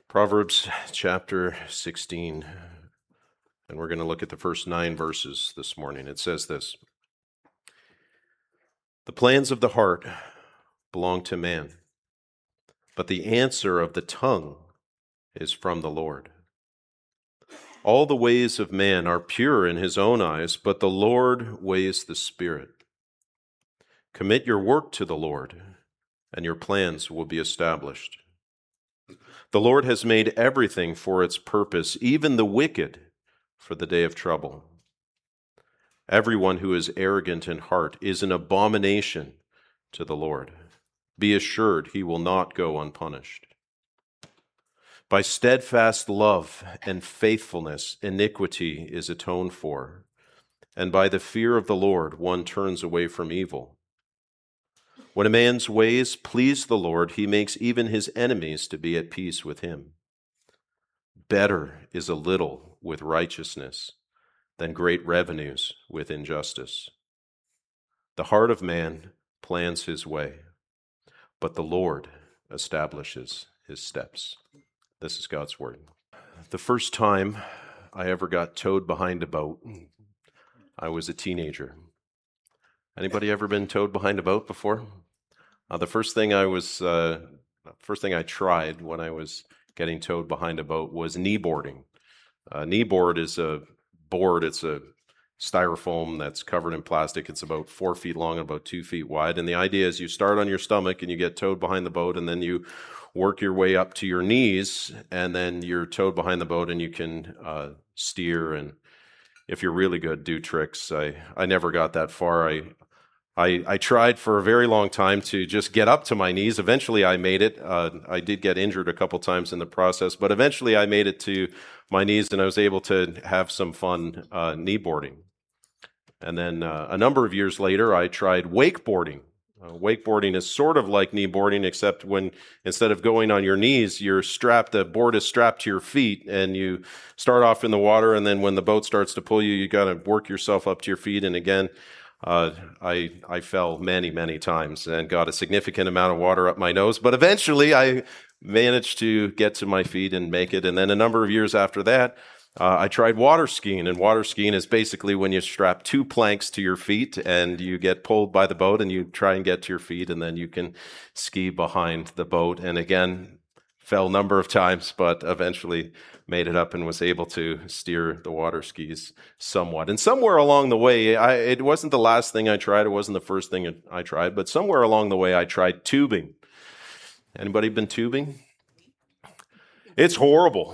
Proverbs chapter 16, and we're going to look at the first 9 verses this morning. It says this: "The plans of the heart belong to man, but the answer of the tongue is from the Lord. All the ways of man are pure in his own eyes, but the Lord weighs the spirit. Commit your work to the Lord, and your plans will be established. The Lord has made everything for its purpose, even the wicked for the day of trouble. Everyone who is arrogant in heart is an abomination to the Lord. Be assured he will not go unpunished. By steadfast love and faithfulness, iniquity is atoned for, and by the fear of the Lord one turns away from evil. When a man's ways please the Lord, he makes even his enemies to be at peace with him. Better is a little with righteousness than great revenues with injustice. The heart of man plans his way, but the Lord establishes his steps." This is God's word. The first time I ever got towed behind a boat, I was a teenager. Anybody ever been towed behind a boat before? The first thing I tried when I was getting towed behind a boat was kneeboarding. Kneeboard is a board. It's a styrofoam that's covered in plastic. It's about 4 feet long and about 2 feet wide. And the idea is you start on your stomach and you get towed behind the boat, and then you work your way up to your knees, and then you're towed behind the boat, and you can steer, and if you're really good, do tricks. I never got that far. I tried for a very long time to just get up to my knees. Eventually I made it. I did get injured a couple times in the process, but eventually I made it to my knees, and I was able to have some fun kneeboarding. And then a number of years later, I tried wakeboarding. Wakeboarding is sort of like kneeboarding, except when instead of going on your knees, the board is strapped to your feet, and you start off in the water, and then when the boat starts to pull you, you got to work yourself up to your feet. And again, I fell many, many times and got a significant amount of water up my nose, but eventually I managed to get to my feet and make it. And then a number of years after that, I tried water skiing, and water skiing is basically when you strap 2 planks to your feet and you get pulled by the boat and you try and get to your feet, and then you can ski behind the boat. And again, fell a number of times, but eventually made it up and was able to steer the water skis somewhat. And somewhere along the way, it wasn't the last thing I tried, it wasn't the first thing I tried, but somewhere along the way I tried tubing. Anybody been tubing? It's horrible.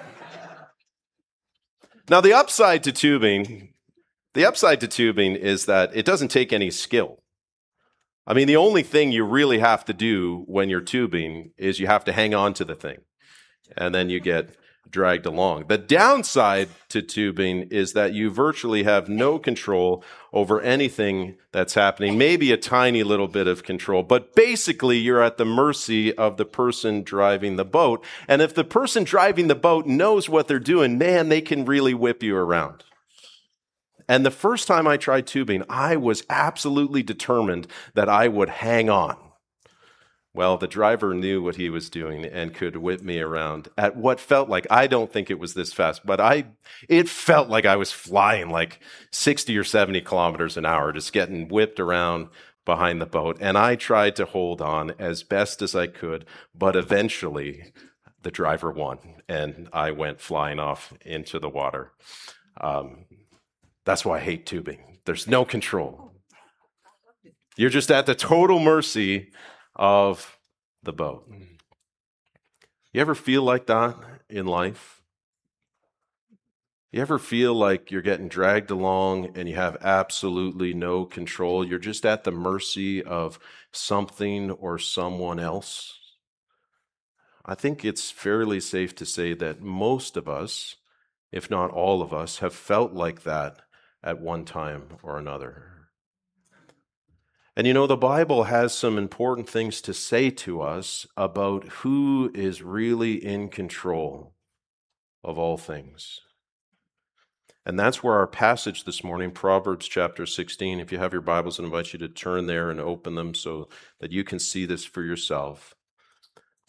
Now, the upside to tubing is that it doesn't take any skill. I mean, the only thing you really have to do when you're tubing is you have to hang on to the thing, and then you get dragged along. The downside to tubing is that you virtually have no control over anything that's happening, maybe a tiny little bit of control, but basically you're at the mercy of the person driving the boat. And if the person driving the boat knows what they're doing, man, they can really whip you around. And the first time I tried tubing, I was absolutely determined that I would hang on. Well, the driver knew what he was doing and could whip me around at what felt like, I don't think it was this fast, but it felt like I was flying like 60 or 70 kilometers an hour, just getting whipped around behind the boat. And I tried to hold on as best as I could, but eventually the driver won and I went flying off into the water. That's why I hate tubing. There's no control. You're just at the total mercy of the boat. You ever feel like that in life? You ever feel like you're getting dragged along and you have absolutely no control? You're just at the mercy of something or someone else? I think it's fairly safe to say that most of us, if not all of us, have felt like that at one time or another. And you know, the Bible has some important things to say to us about who is really in control of all things. And that's where our passage this morning, Proverbs chapter 16, if you have your Bibles, I invite you to turn there and open them so that you can see this for yourself.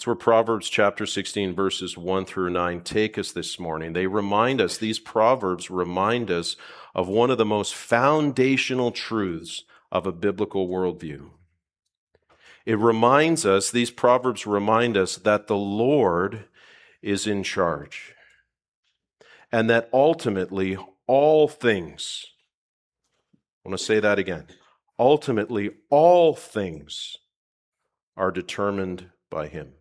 That's where Proverbs chapter 16, verses 1 through 9 take us this morning. They remind us, these Proverbs remind us of one of the most foundational truths of a biblical worldview. It reminds us, these Proverbs remind us that the Lord is in charge, and that ultimately all things, I want to say that again, ultimately all things are determined by Him.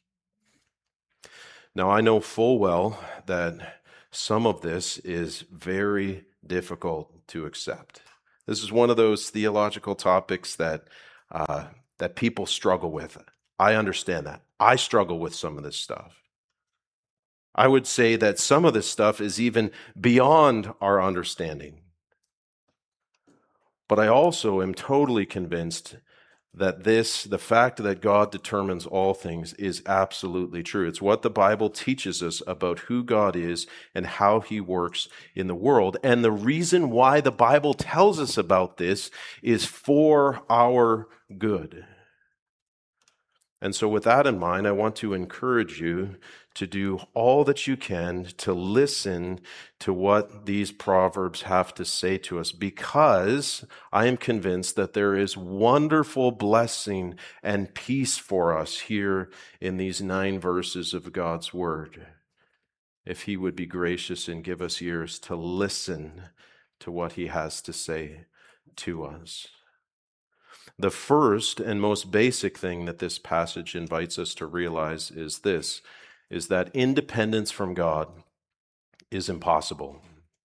Now, I know full well that some of this is very difficult to accept. This is one of those theological topics that people struggle with. I understand that. I struggle with some of this stuff. I would say that some of this stuff is even beyond our understanding. But I also am totally convinced that the fact that God determines all things is absolutely true. It's what the Bible teaches us about who God is and how He works in the world. And the reason why the Bible tells us about this is for our good. And so with that in mind, I want to encourage you to do all that you can to listen to what these Proverbs have to say to us, because I am convinced that there is wonderful blessing and peace for us here in these 9 verses of God's Word, if He would be gracious and give us ears to listen to what He has to say to us. The first and most basic thing that this passage invites us to realize is this, is that independence from God is impossible.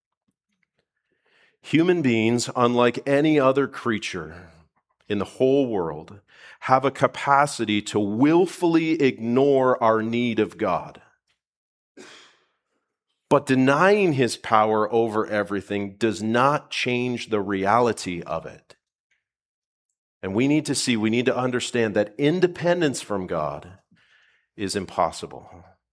Human beings, unlike any other creature in the whole world, have a capacity to willfully ignore our need of God. But denying His power over everything does not change the reality of it. And we need to understand that independence from God is impossible.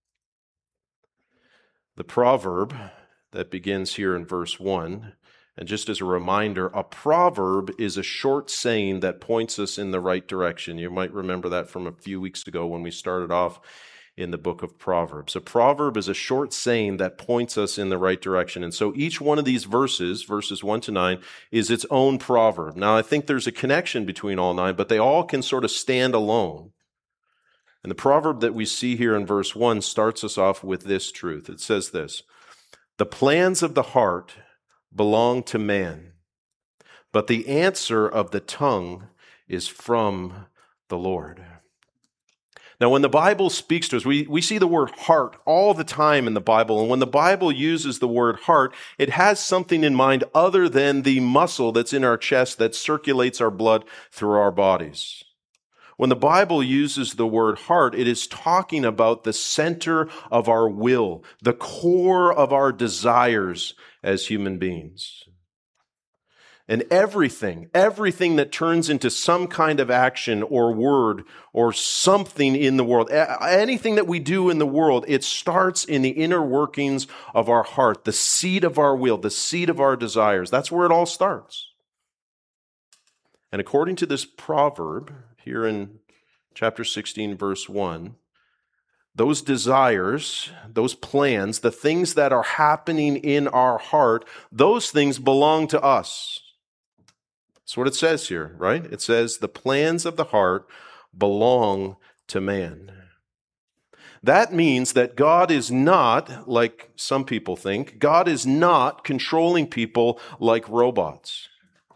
The proverb that begins here in verse 1, and just as a reminder, a proverb is a short saying that points us in the right direction. You might remember that from a few weeks ago when we started off in the book of Proverbs. A proverb is a short saying that points us in the right direction. And so each one of these verses 1 to 9, is its own proverb. Now, I think there's a connection between all 9, but they all can sort of stand alone. And the proverb that we see here in verse 1 starts us off with this truth. It says this: "The plans of the heart belong to man, but the answer of the tongue is from the Lord." Now, when the Bible speaks to us, we see the word heart all the time in the Bible. And when the Bible uses the word heart, it has something in mind other than the muscle that's in our chest that circulates our blood through our bodies. When the Bible uses the word heart, it is talking about the center of our will, the core of our desires as human beings. And everything that turns into some kind of action or word or something in the world, anything that we do in the world, it starts in the inner workings of our heart, the seat of our will, the seat of our desires. That's where it all starts. And according to this proverb here in chapter 16, verse 1, those desires, those plans, the things that are happening in our heart, those things belong to us. That's what it says here, right? It says the plans of the heart belong to man. That means that God is not, like some people think, God is not controlling people like robots.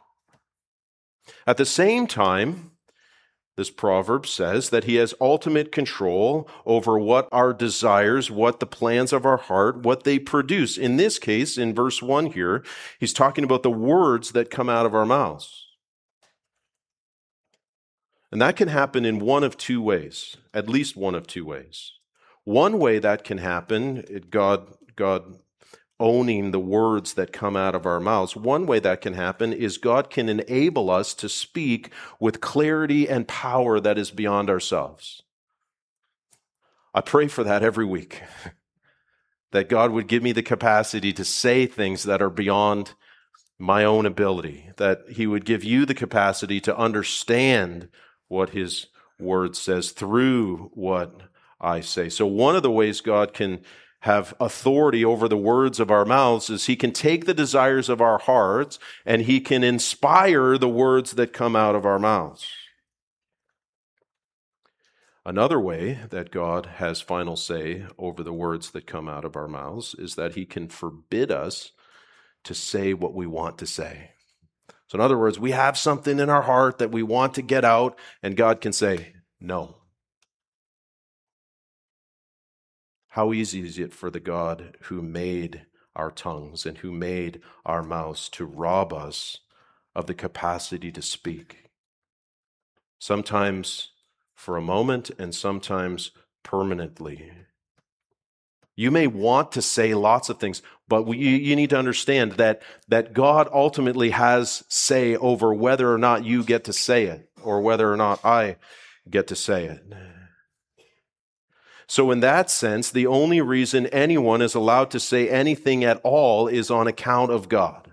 At the same time, this proverb says that He has ultimate control over what our desires, what the plans of our heart, what they produce. In this case, in verse 1 here, He's talking about the words that come out of our mouths. And that can happen in one of 2 ways, at least one of 2 ways. One way that can happen, God owning the words that come out of our mouths, one way that can happen is God can enable us to speak with clarity and power that is beyond ourselves. I pray for that every week, that God would give me the capacity to say things that are beyond my own ability, that He would give you the capacity to understand what His Word says through what I say. So one of the ways God can have authority over the words of our mouths is he can take the desires of our hearts and he can inspire the words that come out of our mouths. Another way that God has final say over the words that come out of our mouths is that he can forbid us to say what we want to say. So in other words, we have something in our heart that we want to get out, and God can say, no. How easy is it for the God who made our tongues and who made our mouths to rob us of the capacity to speak? Sometimes for a moment and sometimes permanently. You may want to say lots of things, but you need to understand that God ultimately has say over whether or not you get to say it or whether or not I get to say it. So in that sense, the only reason anyone is allowed to say anything at all is on account of God.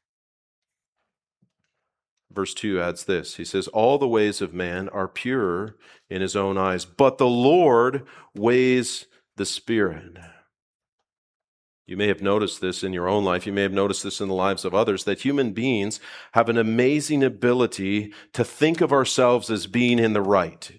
Verse 2 adds this. He says, all the ways of man are pure in his own eyes, but the Lord weighs the Spirit. You may have noticed this in your own life. You may have noticed this in the lives of others, that human beings have an amazing ability to think of ourselves as being in the right.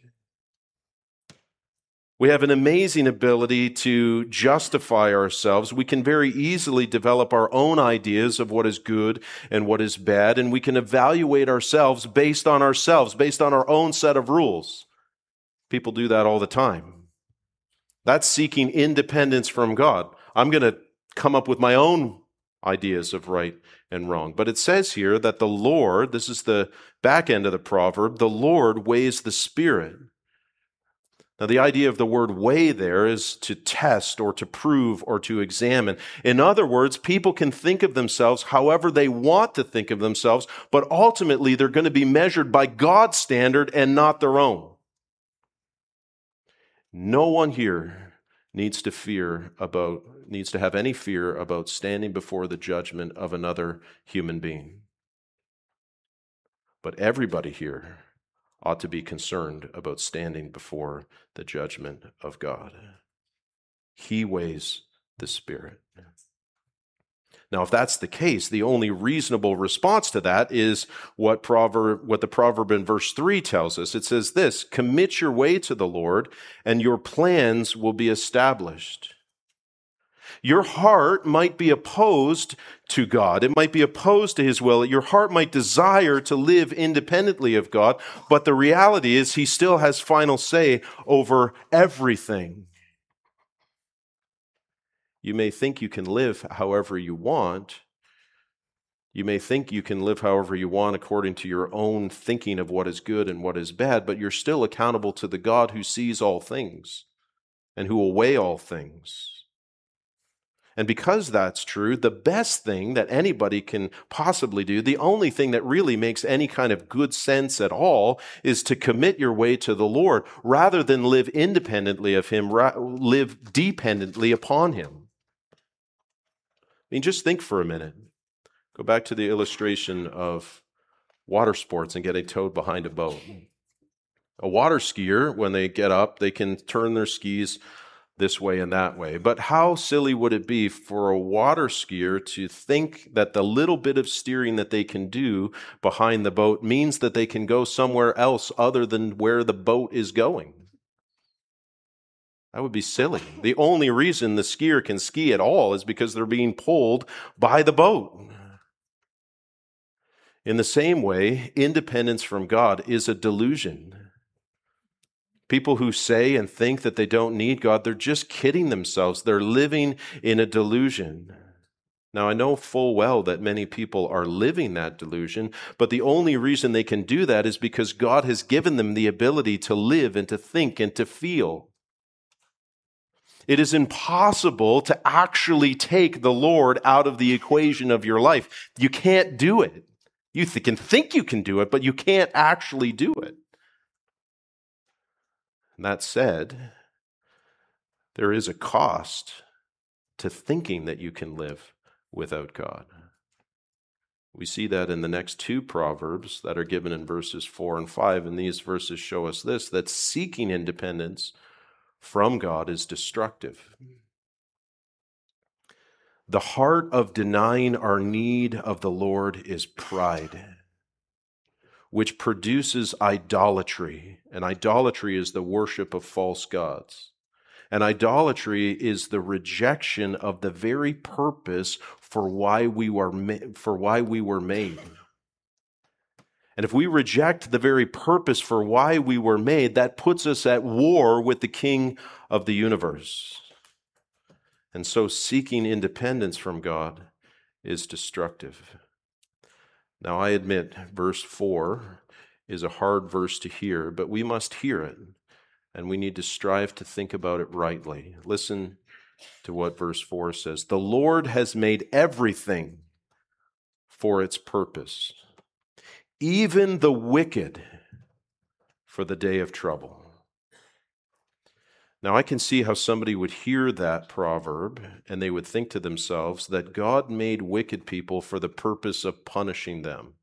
We have an amazing ability to justify ourselves. We can very easily develop our own ideas of what is good and what is bad, and we can evaluate ourselves based on our own set of rules. People do that all the time. That's seeking independence from God. I'm going to come up with my own ideas of right and wrong. But it says here that the Lord, this is the back end of the proverb, the Lord weighs the Spirit. Now, the idea of the word weigh there is to test or to prove or to examine. In other words, people can think of themselves however they want to think of themselves, but ultimately they're going to be measured by God's standard and not their own. No one here needs to have any fear about standing before the judgment of another human being. But everybody here ought to be concerned about standing before the judgment of God. He weighs the Spirit. Now, if that's the case, the only reasonable response to that is what the proverb in verse 3 tells us. It says this, commit your way to the Lord, and your plans will be established. Your heart might be opposed to God. It might be opposed to his will. Your heart might desire to live independently of God, but the reality is he still has final say over everything. You may think you can live however you want. You may think you can live however you want according to your own thinking of what is good and what is bad, but you're still accountable to the God who sees all things and who will weigh all things. And because that's true, the best thing that anybody can possibly do, the only thing that really makes any kind of good sense at all, is to commit your way to the Lord rather than live independently of him, live dependently upon him. I mean, just think for a minute. Go back to the illustration of water sports and getting towed behind a boat. A water skier, when they get up, they can turn their skis this way and that way. But how silly would it be for a water skier to think that the little bit of steering that they can do behind the boat means that they can go somewhere else other than where the boat is going? That would be silly. The only reason the skier can ski at all is because they're being pulled by the boat. In the same way, independence from God is a delusion. People who say and think that they don't need God, they're just kidding themselves. They're living in a delusion. Now, I know full well that many people are living that delusion, but the only reason they can do that is because God has given them the ability to live and to think and to feel. It is impossible to actually take the Lord out of the equation of your life. You can't do it. You can think you can do it, but you can't actually do it. That said, there is a cost to thinking that you can live without God. We see that in the next two proverbs that are given in verses 4 and 5, and these verses show us this, that seeking independence from God is destructive. The heart of denying our need of the Lord is pride, which produces idolatry. And idolatry is the worship of false gods. And idolatry is the rejection of the very purpose for why we were made. And if we reject the very purpose for why we were made, that puts us at war with the King of the universe. And so seeking independence from God is destructive. Now, I admit verse 4 is a hard verse to hear, but we must hear it, and we need to strive to think about it rightly. Listen to what verse 4 says. The Lord has made everything for its purpose, even the wicked for the day of trouble. Now, I can see how somebody would hear that proverb and they would think to themselves that God made wicked people for the purpose of punishing them.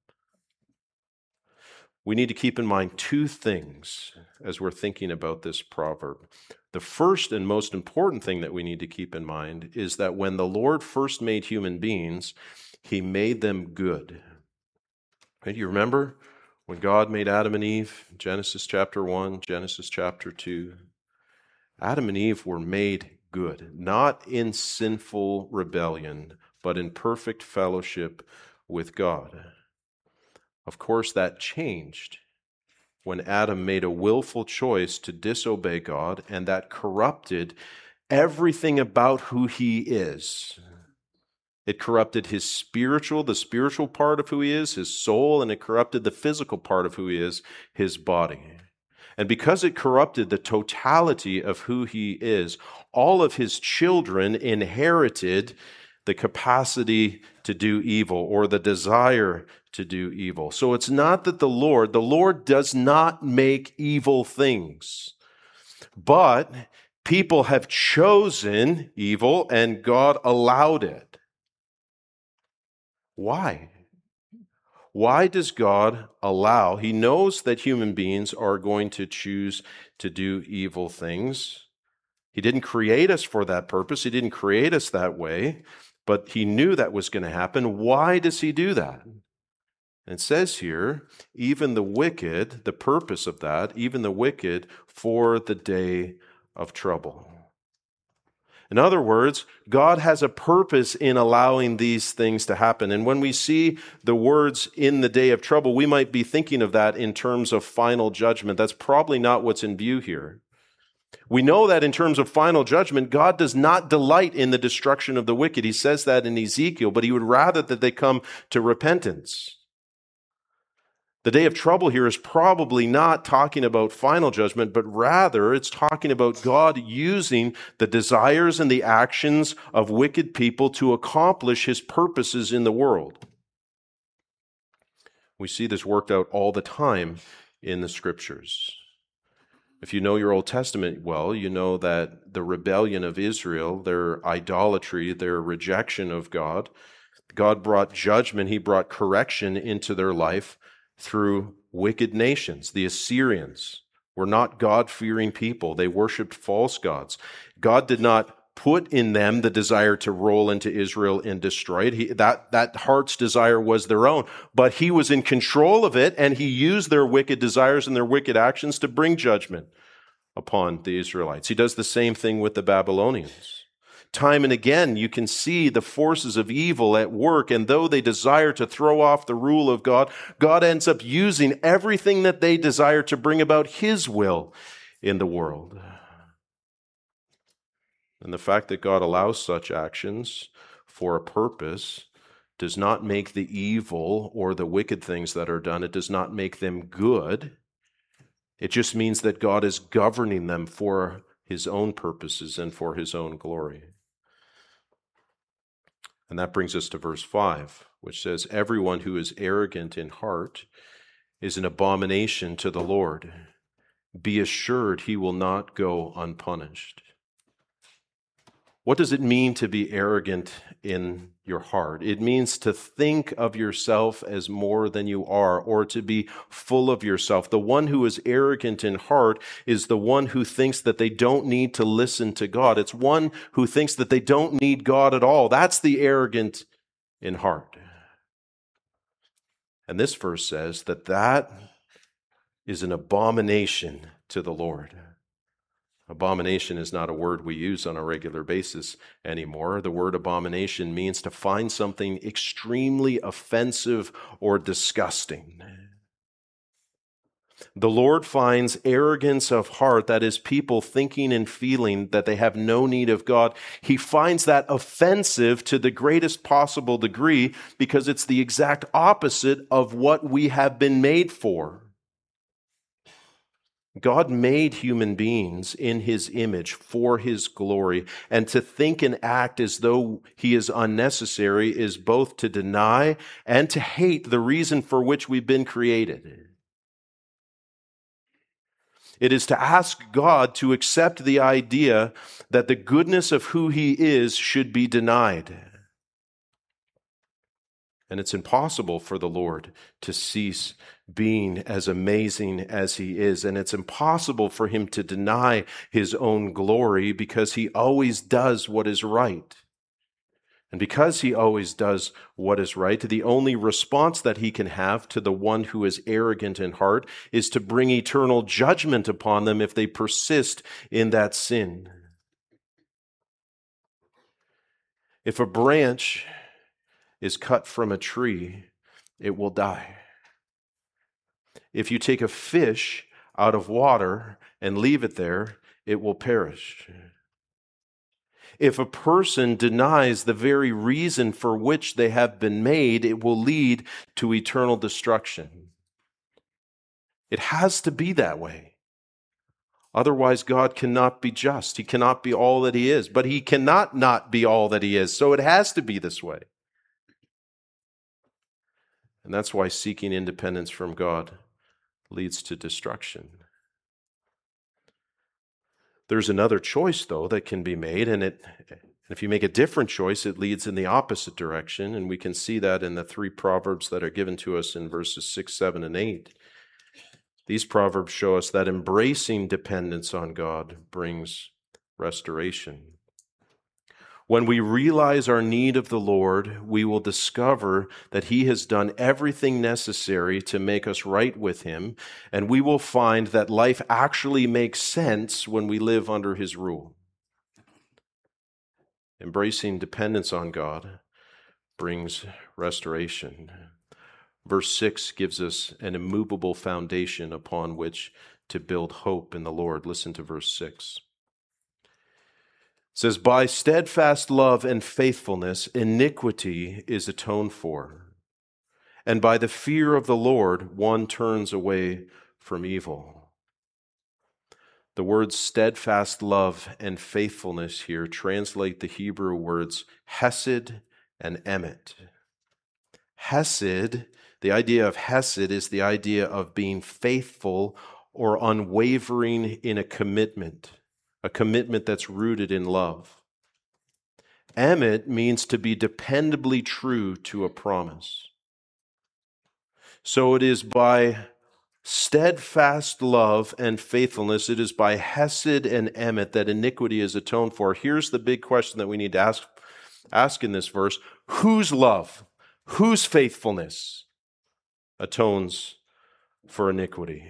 We need to keep in mind two things as we're thinking about this proverb. The first and most important thing that we need to keep in mind is that when the Lord first made human beings, He made them good. Right? You remember when God made Adam and Eve, Genesis chapter 1, Genesis chapter 2? Adam and Eve were made good, not in sinful rebellion, but in perfect fellowship with God. Of course, that changed when Adam made a willful choice to disobey God, and that corrupted everything about who he is. It corrupted the spiritual part of who he is, his soul, and it corrupted the physical part of who he is, his body. And because it corrupted the totality of who he is, all of his children inherited the capacity to do evil or the desire to do evil. So it's not that the Lord does not make evil things, but people have chosen evil and God allowed it. Why? Why does God allow? He knows that human beings are going to choose to do evil things. He didn't create us for that purpose. He didn't create us that way, but he knew that was going to happen. Why does he do that? And it says here, even the wicked, the purpose of that, even the wicked for the day of trouble. In other words, God has a purpose in allowing these things to happen. And when we see the words in the day of trouble, we might be thinking of that in terms of final judgment. That's probably not what's in view here. We know that in terms of final judgment, God does not delight in the destruction of the wicked. He says that in Ezekiel, but he would rather that they come to repentance. The day of trouble here is probably not talking about final judgment, but rather it's talking about God using the desires and the actions of wicked people to accomplish his purposes in the world. We see this worked out all the time in the scriptures. If you know your Old Testament well, you know that the rebellion of Israel, their idolatry, their rejection of God brought judgment, he brought correction into their life through wicked nations. The Assyrians were not God-fearing people. They worshipped false gods. God did not put in them the desire to roll into Israel and destroy it. That heart's desire was their own, but he was in control of it, and he used their wicked desires and their wicked actions to bring judgment upon the Israelites. He does the same thing with the Babylonians. Time and again, you can see the forces of evil at work, and though they desire to throw off the rule of God, God ends up using everything that they desire to bring about his will in the world. And the fact that God allows such actions for a purpose does not make the evil or the wicked things that are done, it does not make them good. It just means that God is governing them for his own purposes and for his own glory. And that brings us to verse 5, which says, everyone who is arrogant in heart is an abomination to the Lord. Be assured he will not go unpunished. What does it mean to be arrogant in your heart? It means to think of yourself as more than you are, or to be full of yourself. The one who is arrogant in heart is the one who thinks that they don't need to listen to God. It's one who thinks that they don't need God at all. That's the arrogant in heart. And this verse says that that is an abomination to the Lord. Abomination is not a word we use on a regular basis anymore. The word abomination means to find something extremely offensive or disgusting. The Lord finds arrogance of heart, that is, people thinking and feeling that they have no need of God. He finds that offensive to the greatest possible degree because it's the exact opposite of what we have been made for. God made human beings in his image for his glory, and to think and act as though he is unnecessary is both to deny and to hate the reason for which we've been created. It is to ask God to accept the idea that the goodness of who he is should be denied. And it's impossible for the Lord to cease being as amazing as he is. And it's impossible for him to deny his own glory because he always does what is right. And because he always does what is right, the only response that he can have to the one who is arrogant in heart is to bring eternal judgment upon them if they persist in that sin. If a branch is cut from a tree, it will die. If you take a fish out of water and leave it there, it will perish. If a person denies the very reason for which they have been made, it will lead to eternal destruction. It has to be that way. Otherwise, God cannot be just. He cannot be all that he is, but he cannot not be all that he is. So it has to be this way. And that's why seeking independence from God leads to destruction. There's another choice, though, that can be made, and if you make a different choice, it leads in the opposite direction, and we can see that in the 3 proverbs that are given to us in verses 6, 7, and 8. These proverbs show us that embracing dependence on God brings restoration. When we realize our need of the Lord, we will discover that he has done everything necessary to make us right with him, and we will find that life actually makes sense when we live under his rule. Embracing dependence on God brings restoration. Verse 6 gives us an immovable foundation upon which to build hope in the Lord. Listen to verse 6. It says, by steadfast love and faithfulness, iniquity is atoned for. And by the fear of the Lord, one turns away from evil. The words steadfast love and faithfulness here translate the Hebrew words hesed and emet. Hesed, the idea of hesed is the idea of being faithful or unwavering in a commitment that's rooted in love. Emet means to be dependably true to a promise. So it is by steadfast love and faithfulness, it is by hesed and emet that iniquity is atoned for. Here's the big question that we need to ask in this verse. Whose love, whose faithfulness atones for iniquity?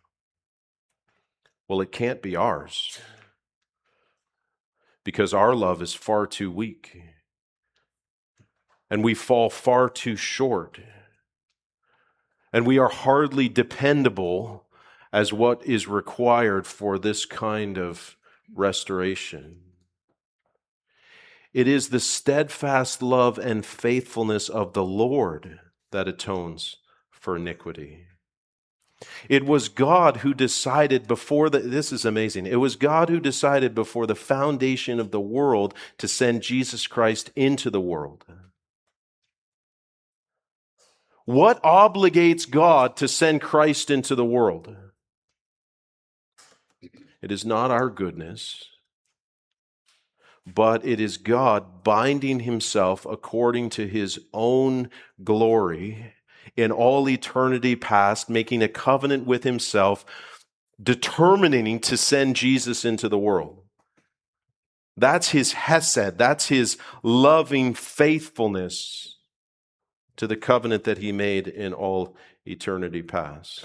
Well, it can't be ours, because our love is far too weak, and we fall far too short, and we are hardly dependable as what is required for this kind of restoration. It is the steadfast love and faithfulness of the Lord that atones for iniquity. It was God who decided this is amazing. It was God who decided before the foundation of the world to send Jesus Christ into the world. What obligates God to send Christ into the world? It is not our goodness, but it is God binding himself according to his own glory in all eternity past, making a covenant with himself, determining to send Jesus into the world. That's his hesed. That's his loving faithfulness to the covenant that he made in all eternity past.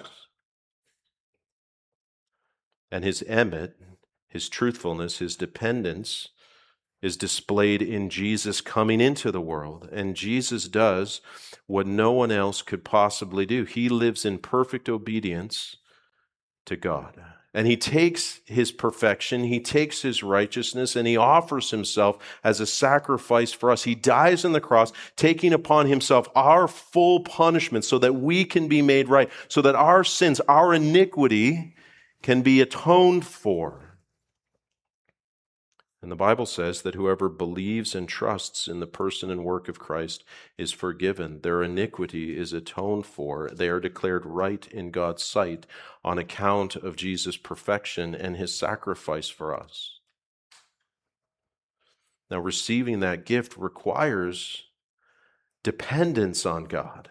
And his emet, his truthfulness, his dependence is displayed in Jesus coming into the world. And Jesus does what no one else could possibly do. He lives in perfect obedience to God. And he takes his perfection, he takes his righteousness, and he offers himself as a sacrifice for us. He dies on the cross, taking upon himself our full punishment so that we can be made right, so that our sins, our iniquity can be atoned for. And the Bible says that whoever believes and trusts in the person and work of Christ is forgiven. Their iniquity is atoned for. They are declared right in God's sight on account of Jesus' perfection and his sacrifice for us. Now, receiving that gift requires dependence on God.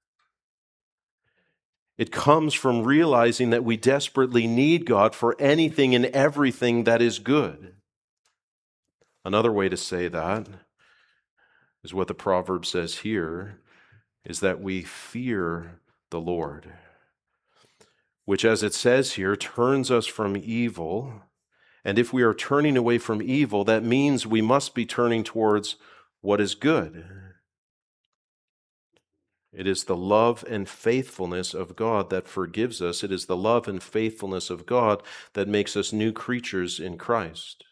It comes from realizing that we desperately need God for anything and everything that is good. Another way to say that is what the proverb says here, is that we fear the Lord, which, as it says here, turns us from evil. And if we are turning away from evil, that means we must be turning towards what is good. It is the love and faithfulness of God that forgives us. It is the love and faithfulness of God that makes us new creatures in Christ.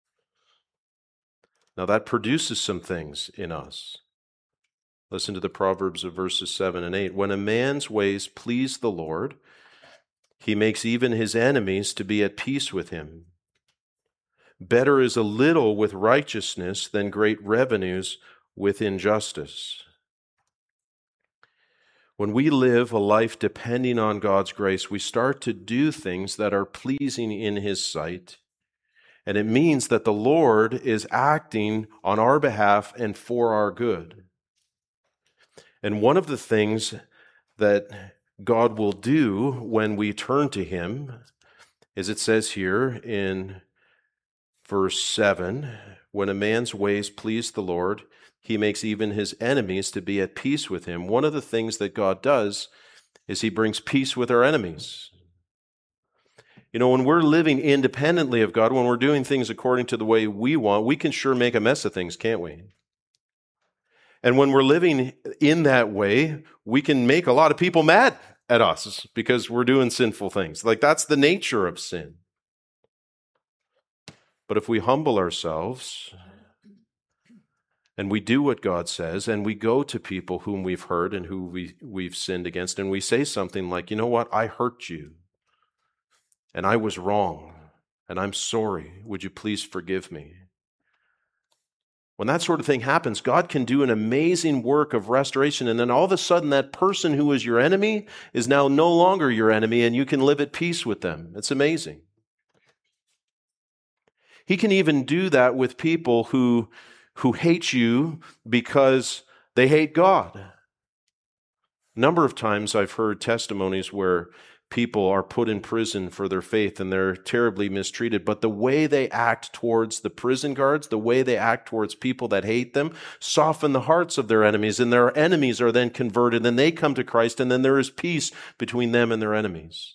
Now that produces some things in us. Listen to the Proverbs of verses 7 and 8. When a man's ways please the Lord, he makes even his enemies to be at peace with him. Better is a little with righteousness than great revenues with injustice. When we live a life depending on God's grace, we start to do things that are pleasing in his sight. And it means that the Lord is acting on our behalf and for our good. And one of the things that God will do when we turn to him, as it says here in verse 7, when a man's ways please the Lord, he makes even his enemies to be at peace with him. One of the things that God does is he brings peace with our enemies. You know, when we're living independently of God, when we're doing things according to the way we want, we can sure make a mess of things, can't we? And when we're living in that way, we can make a lot of people mad at us because we're doing sinful things. Like, that's the nature of sin. But if we humble ourselves and we do what God says, and we go to people whom we've hurt and who we've sinned against, and we say something like, you know what, I hurt you. And I was wrong, and I'm sorry. Would you please forgive me? When that sort of thing happens, God can do an amazing work of restoration, and then all of a sudden that person who was your enemy is now no longer your enemy, and you can live at peace with them. It's amazing. He can even do that with people who hate you because they hate God. A number of times I've heard testimonies where people are put in prison for their faith and they're terribly mistreated, but the way they act towards the prison guards, the way they act towards people that hate them, soften the hearts of their enemies, and their enemies are then converted and they come to Christ, and then there is peace between them and their enemies.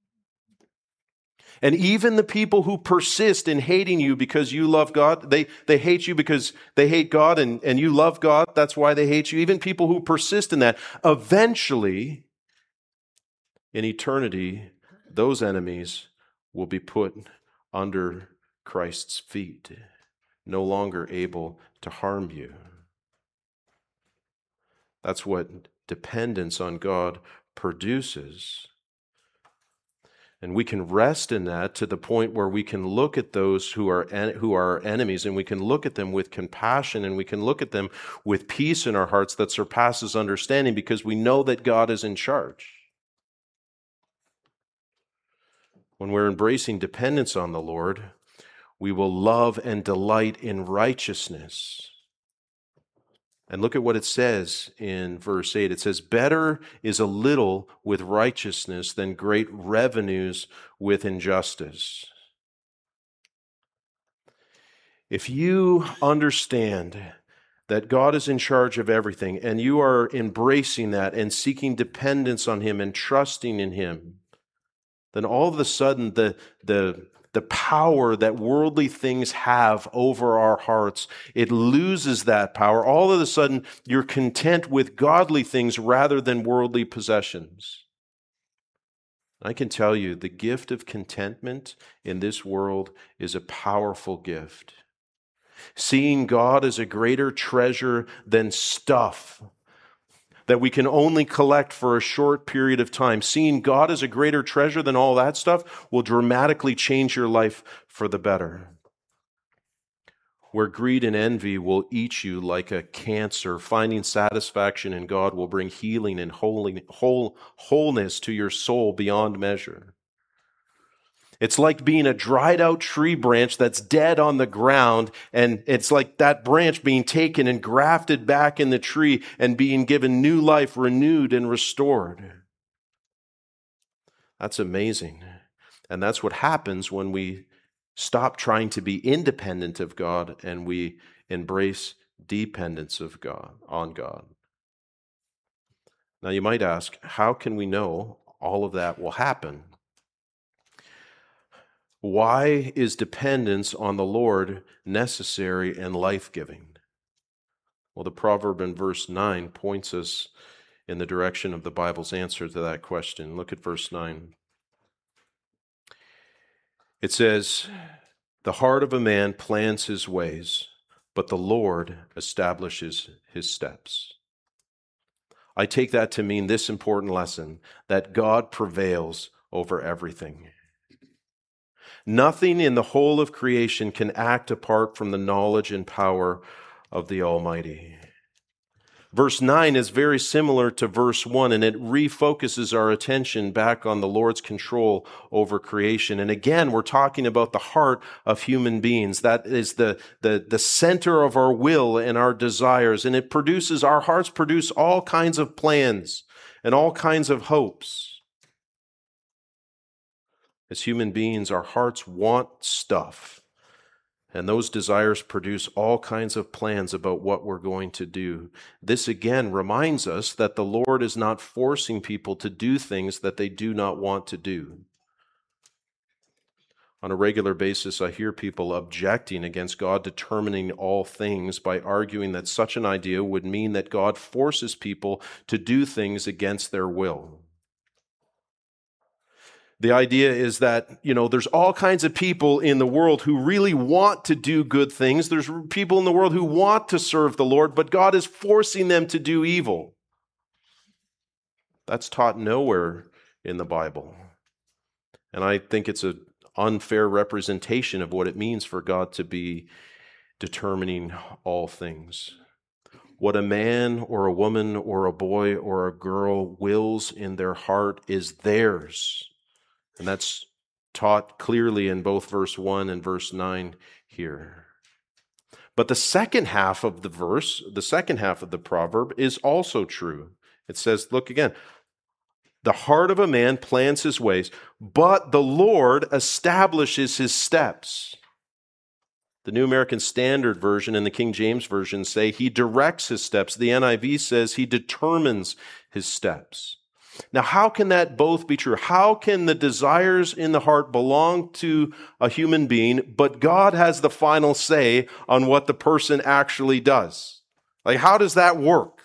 And even the people who persist in hating you because you love God, they hate you because they hate God and you love God, that's why they hate you. Even people who persist in that, eventually, in eternity, those enemies will be put under Christ's feet, no longer able to harm you. That's what dependence on God produces. And we can rest in that to the point where we can look at those who are our enemies, and we can look at them with compassion, and we can look at them with peace in our hearts that surpasses understanding, because we know that God is in charge. When we're embracing dependence on the Lord, We will love and delight in righteousness. And look at what it says in verse 8. It says, better is a little with righteousness than great revenues with injustice. If you understand that God is in charge of everything, and you are embracing that and seeking dependence on Him and trusting in Him, then all of a sudden the power that worldly things have over our hearts, it loses that power. All of a sudden, you're content with godly things rather than worldly possessions. I can tell you, the gift of contentment in this world is a powerful gift. Seeing God as a greater treasure than stuff that we can only collect for a short period of time. Seeing God as a greater treasure than all that stuff will dramatically change your life for the better. Where greed and envy will eat you like a cancer, finding satisfaction in God will bring healing and wholeness to your soul beyond measure. It's like being a dried out tree branch that's dead on the ground, and it's like that branch being taken and grafted back in the tree and being given new life, renewed and restored. That's amazing. And that's what happens when we stop trying to be independent of God and we embrace dependence of God, on God. Now you might ask, how can we know all of that will happen? Why is dependence on the Lord necessary and life-giving? Well, the proverb in verse 9 points us in the direction of the Bible's answer to that question. Look at verse 9. It says, the heart of a man plans his ways, but the Lord establishes his steps. I take that to mean this important lesson, that God prevails over everything. Nothing in the whole of creation can act apart from the knowledge and power of the Almighty. Verse 9 is very similar to verse 1, and it refocuses our attention back on the Lord's control over creation. And again, we're talking about the heart of human beings. That is the center of our will and our desires. And our hearts produce all kinds of plans and all kinds of hopes. As human beings, our hearts want stuff, and those desires produce all kinds of plans about what we're going to do. This again reminds us that the Lord is not forcing people to do things that they do not want to do. On a regular basis, I hear people objecting against God determining all things by arguing that such an idea would mean that God forces people to do things against their will. The idea is that, there's all kinds of people in the world who really want to do good things. There's people in the world who want to serve the Lord, but God is forcing them to do evil. That's taught nowhere in the Bible. And I think it's an unfair representation of what it means for God to be determining all things. What a man or a woman or a boy or a girl wills in their heart is theirs. And that's taught clearly in both verse 1 and verse 9 here. But the second half of the verse, the second half of the proverb is also true. It says, look again, the heart of a man plans his ways, but the Lord establishes his steps. The New American Standard Version and the King James Version say he directs his steps. The NIV says he determines his steps. Now, how can that both be true? How can the desires in the heart belong to a human being, but God has the final say on what the person actually does? Like, how does that work?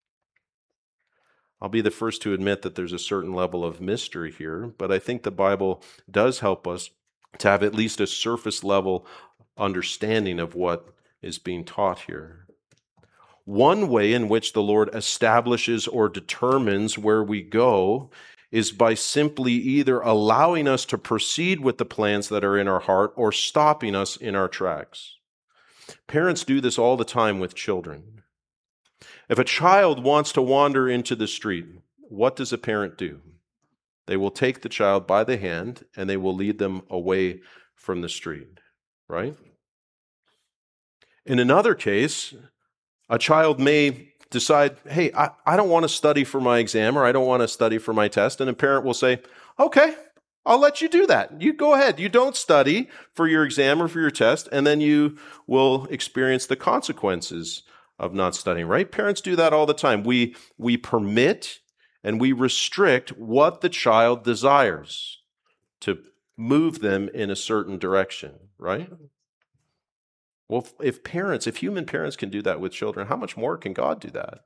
I'll be the first to admit that there's a certain level of mystery here, but I think the Bible does help us to have at least a surface level understanding of what is being taught here. One way in which the Lord establishes or determines where we go is by simply either allowing us to proceed with the plans that are in our heart or stopping us in our tracks. Parents do this all the time with children. If a child wants to wander into the street, what does a parent do? They will take the child by the hand and they will lead them away from the street. right? In another case, a child may decide, hey, I don't want to study for my exam, or I don't want to study for my test. And a parent will say, okay, I'll let you do that. You go ahead. You don't study for your exam or for your test, and then you will experience the consequences of not studying, right? Parents do that all the time. We permit and we restrict what the child desires to move them in a certain direction, right? Well, if human parents can do that with children, how much more can God do that?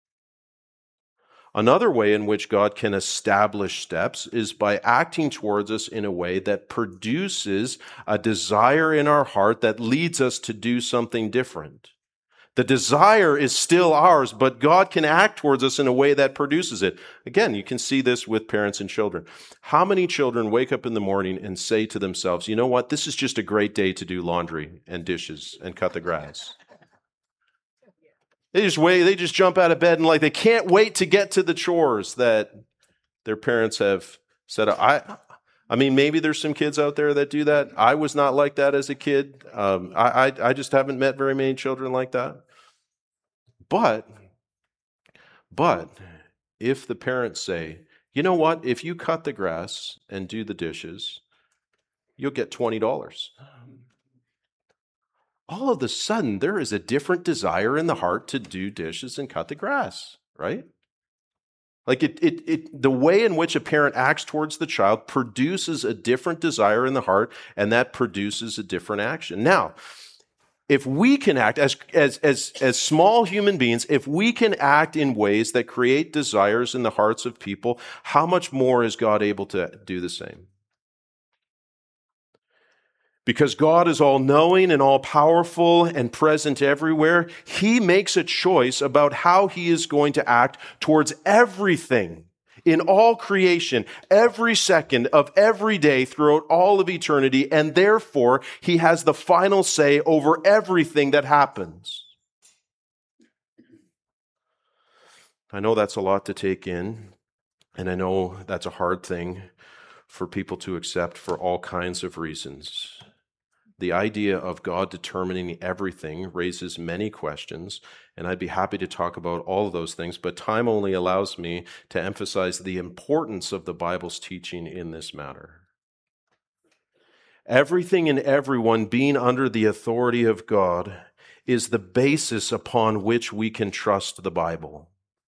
Another way in which God can establish steps is by acting towards us in a way that produces a desire in our heart that leads us to do something different. The desire is still ours, but God can act towards us in a way that produces it. Again, you can see this with parents and children. How many children wake up in the morning and say to themselves, you know what, this is just a great day to do laundry and dishes and cut the grass? They just jump out of bed and they can't wait to get to the chores that their parents have set up. I mean, maybe there's some kids out there that do that. I was not like that as a kid. I just haven't met very many children like that. But if the parents say, you know what, if you cut the grass and do the dishes, you'll get $20. All of a sudden, there is a different desire in the heart to do dishes and cut the grass, right? The way in which a parent acts towards the child produces a different desire in the heart, and that produces a different action. Now, if we can act as small human beings, if we can act in ways that create desires in the hearts of people, how much more is God able to do the same? Because God is all-knowing and all-powerful and present everywhere, He makes a choice about how He is going to act towards everything in all creation, every second of every day throughout all of eternity, and therefore He has the final say over everything that happens. I know that's a lot to take in, and I know that's a hard thing for people to accept for all kinds of reasons. The idea of God determining everything raises many questions, and I'd be happy to talk about all of those things, but time only allows me to emphasize the importance of the Bible's teaching in this matter. Everything and everyone being under the authority of God is the basis upon which we can trust the Bible.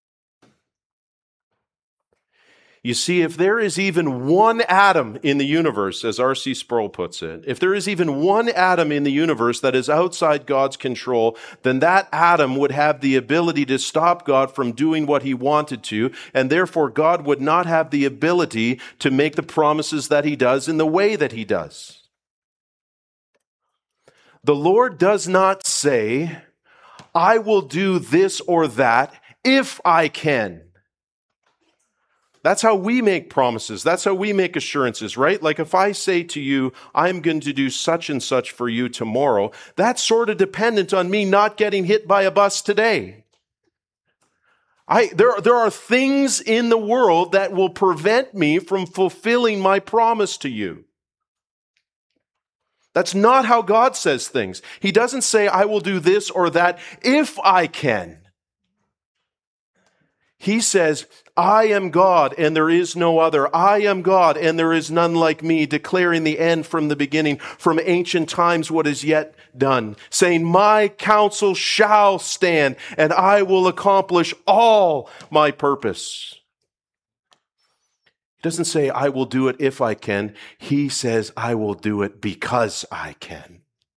You see, if there is even one atom in the universe, as R.C. Sproul puts it, if there is even one atom in the universe that is outside God's control, then that atom would have the ability to stop God from doing what He wanted to, and therefore God would not have the ability to make the promises that He does in the way that He does. The Lord does not say, I will do this or that if I can. That's how we make promises. That's how we make assurances, right? Like if I say to you, I'm going to do such and such for you tomorrow, that's sort of dependent on me not getting hit by a bus today. There are things in the world that will prevent me from fulfilling my promise to you. That's not how God says things. He doesn't say, I will do this or that if I can. He says, I am God and there is no other. I am God and there is none like me, declaring the end from the beginning, from ancient times what is yet done, saying, my counsel shall stand and I will accomplish all my purpose. He doesn't say, I will do it if I can. He says, I will do it because I can.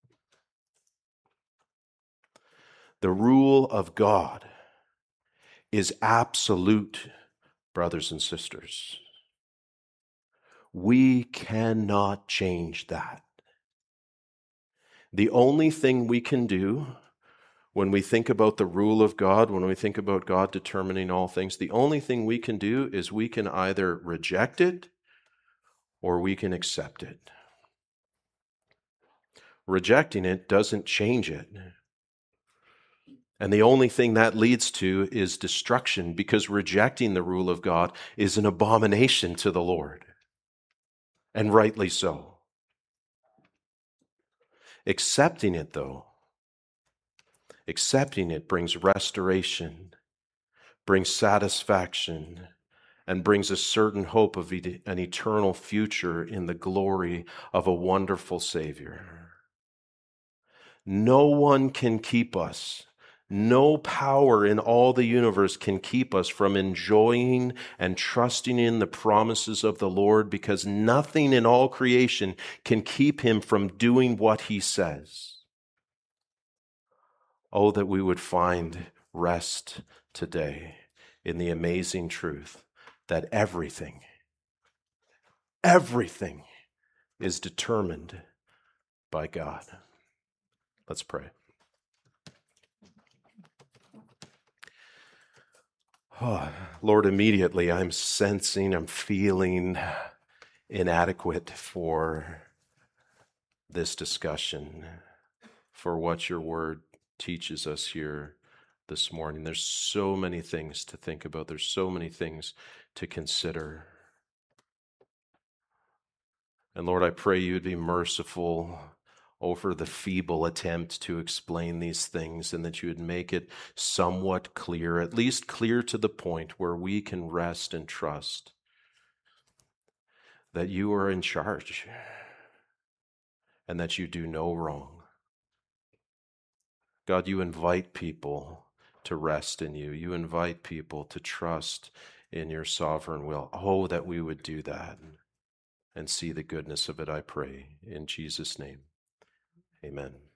The rule of God is absolute, brothers and sisters. We cannot change that. The only thing we can do when we think about the rule of God, when we think about God determining all things, the only thing we can do is we can either reject it or we can accept it. Rejecting it doesn't change it. And the only thing that leads to is destruction, because rejecting the rule of God is an abomination to the Lord. And rightly so. Accepting it, though, accepting it brings restoration, brings satisfaction, and brings a certain hope of an eternal future in the glory of a wonderful Savior. No one can keep us. No power in all the universe can keep us from enjoying and trusting in the promises of the Lord, because nothing in all creation can keep him from doing what he says. Oh, that we would find rest today in the amazing truth that everything is determined by God. Let's pray. Oh, Lord, immediately I'm feeling inadequate for this discussion, for what your word teaches us here this morning. There's so many things to think about. There's so many things to consider. And Lord, I pray you'd be merciful over the feeble attempt to explain these things, and that you would make it somewhat clear, at least clear to the point where we can rest and trust that you are in charge and that you do no wrong. God, you invite people to rest in you. You invite people to trust in your sovereign will. Oh, that we would do that and see the goodness of it, I pray. In Jesus' name, amen.